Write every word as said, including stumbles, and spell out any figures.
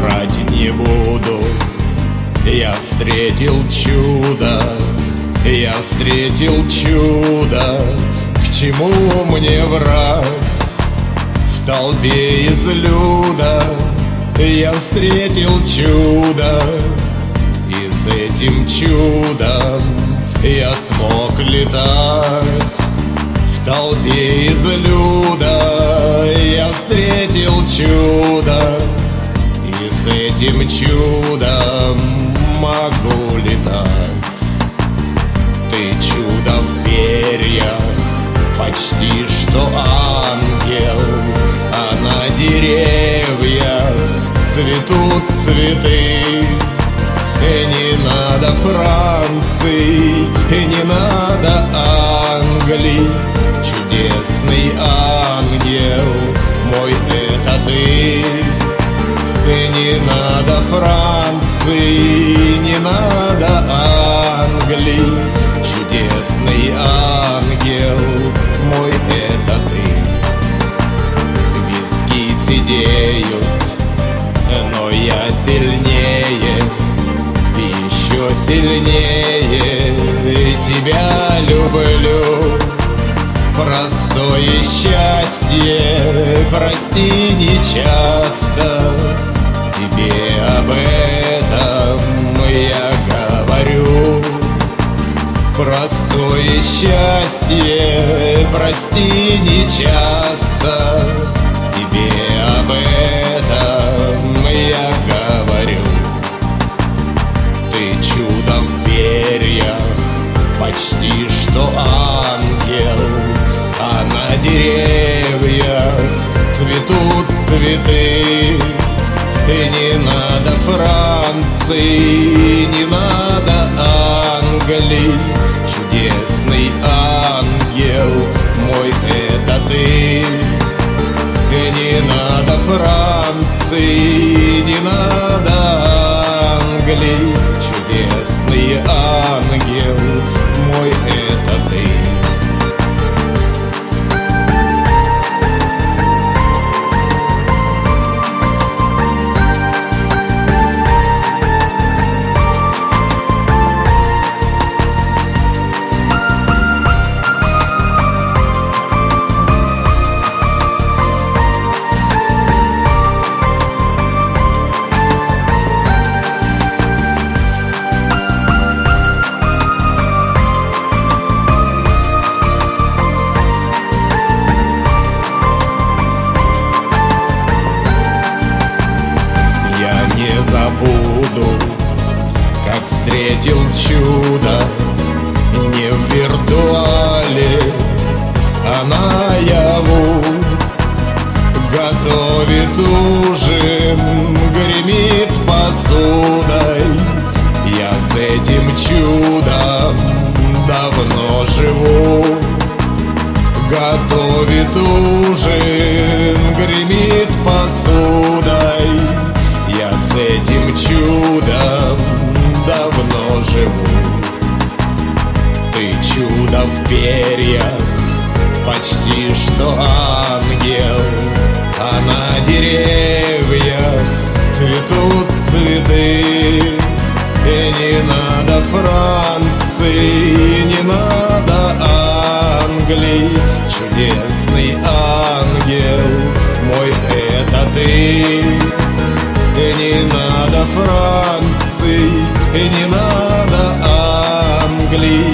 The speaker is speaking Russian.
врать не буду. Я встретил чудо, я встретил чудо. К чему мне врать в толпе из люда? Я встретил чудо, и с этим чудом я смог летать. В толпе из люда я встретил чудо, и с этим чудом могу летать. Ты чудо в перьях, почти что ангел, а на деревьях цветут цветы. И не надо Франции, и не надо Англии. Чудесный ангел мой, это ты. И не надо Франции, не надо Англии. Чудесный ангел мой, это ты. Виски сидеют, но я сильнее, еще сильнее тебя люблю. Простое счастье, прости нечасто, тебе об этом я говорю. Простое счастье, прости нечасто, тебе об этом я говорю. Ты чудо в перьях, почти что ангел, а на деревьях цветут цветы. И не надо Франции, не надо Англии. Чудесный ангел мой, это ты. И не надо Франции, не надо Англии. Чудесный ангел мой, это ты. Забуду, как встретил чудо, не в виртуале, а наяву. Готовит ужин, гремит посудой. Я с этим чудом давно живу. Готовит ужин, гремит посудой. Я с этим чудом давно живу. Ты чудо в перьях, почти что ангел, а на деревьях цветут цветы. И не надо Франции, не надо Англии. Чудесный ангел мой, это ты. И не надо Франции, и не надо Англии.